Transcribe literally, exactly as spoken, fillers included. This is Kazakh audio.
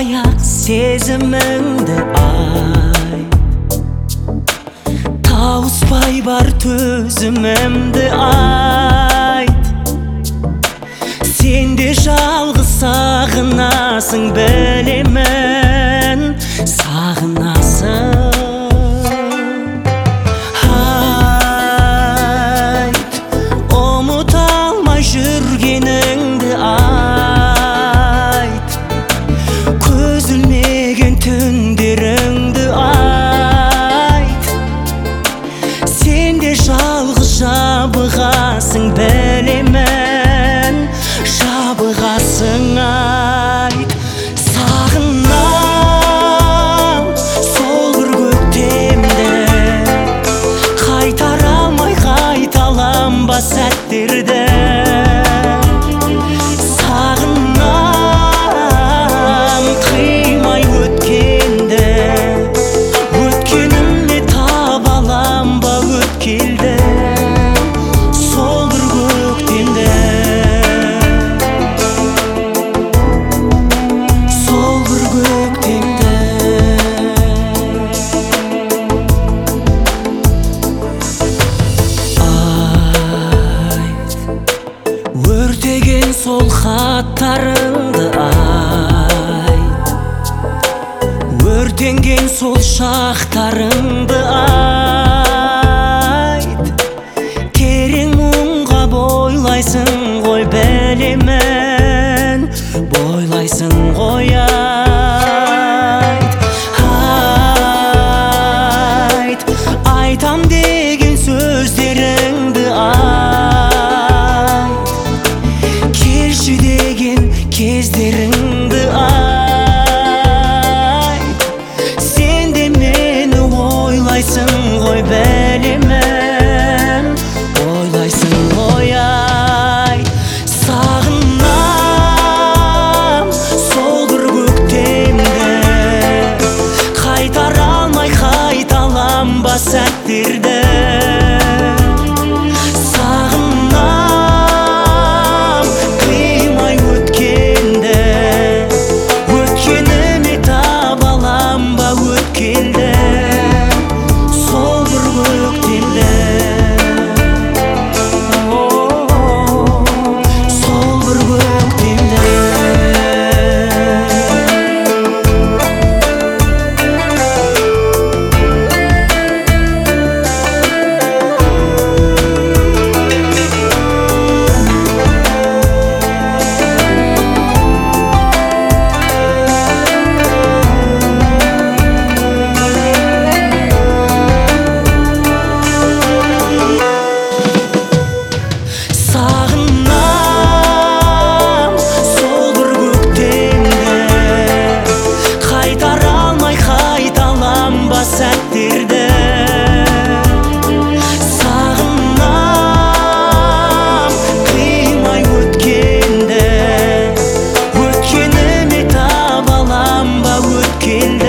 аяқ сезіміңді ай, тауыспай бар төзімімді айт. Сен де жалғыз сағынасың, білемін, сағынасың. Айт, ұмыта алмай жүргеніңді айт, көз ілмеген түндеріңді айт. Сен де жалғыз жабығасың, білемін, жабығасың. Айт, сағынам сол бір көктемді, қайтара алмай қайталанба сәттерді. Сағынам қимай өткенді, өткенімде таба аламба өткелді, сол бір көктемді, сол бір көктемді. Айт, өртеген сол хаттарыңды айт, өртенген сол шақтарыңды айт. Терең мұңға бойлайсың ғой, білемін, бойлайсың ғой. Айт, айт, айтам деген сөздеріңді айт, келші деген кездеріңді айт. Сен де мені ойлайсың ғой, білемін, ойлайсың ғой. Айт, сағынам сол бір көктемді, қайтара алмай қайталанба сәттерді. Сағынам қимай өткенді, өткеніме таба аламба өткелді, сол бір көктемді, сол бір көктемді. Сағынам сол бір көктемді, қайтара алмай қайталанба сәттерді. Сағынам қимай өткенді, өткеніме таба аламба өткелді,